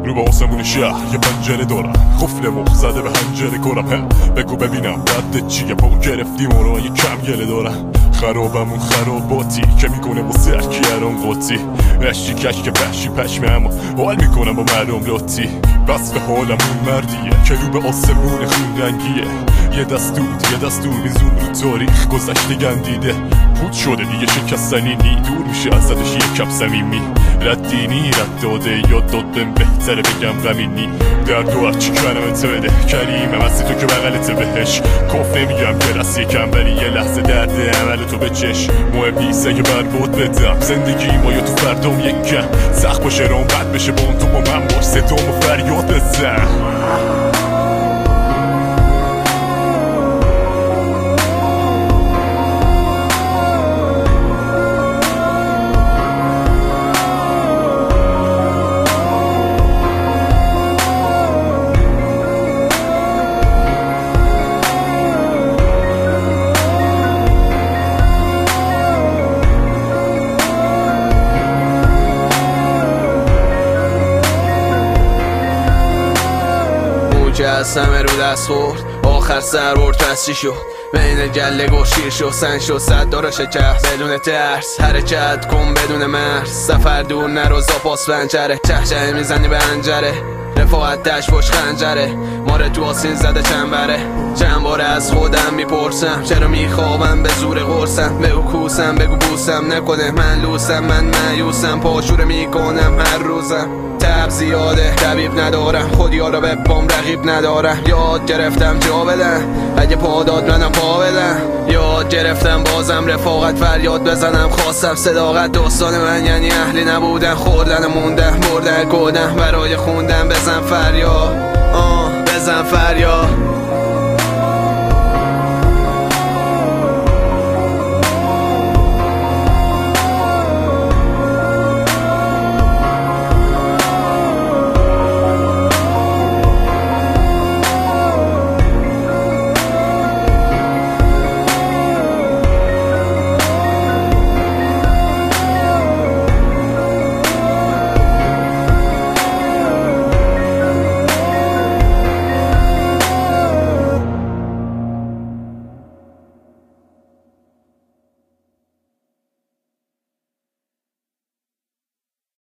رو به آسمون شهر یه پنجره دارم، قفل مخ زده به حنجره کنم. بگو ببینم ردت چیه، پا گرفتیم و رو یه کم گله دارم. خرابمون خراباتی که میکنه با سرکی هران قاطی، رشتی کشک وحشی پشمه اما حال میکنم با معلوم لاتی. بس به حالمون مردیه که رو به آسمون خون رنگیه، یه دستور میزون رو تاریخ گذشته گندیده. پود شده دیگه شکستنی نی، دور میشه ازدش یه کپ صمیمی. ردینی رد داده یاد داد بهم بهتره بگم غمینی. درد و هرچی کنمت بده کریمم هستی تو که بغلت بهش. کف نمیگم که رست یکم ولی یه لحظه درد عمل تو بچش. مهم نیست اگه برباد بدم زندگی ما یا تو فردام یکم. سخت باشه رام بد بشه با اون تو با من باش ستام و فریاد بزن. که از همه رو دست خورد آخر سر برد پس چی شد؟ بین گله گوشیر شد سنگ شد صد داره شکست بدون ترس حرکت کن بدون مرز. سفر دور نرو زاپاس پنجره چهچه میزنی به انجره. رفاقت دشت پشت خنجره ماره تو آسین زده چند باره از خودم میپرسم چرا میخوابم به زور قرصم. بگو کوسم بگو بوسم نکنه من لوسم، من مایوسم پاشوره میکنم هر روزم. تب زیاده طبیب ندارم خودیا رو به پام رقیب ندارم. یاد گرفتم جا بدم اگه پا داد منم پا بدم. یاد گرفتم بازم رفاقت فریاد بزنم. خواستم صداقت داستان من یعنی اهلی نبودن خوردن موندن بردن کودن برای خوندن. بزن فریاد بزن فریاد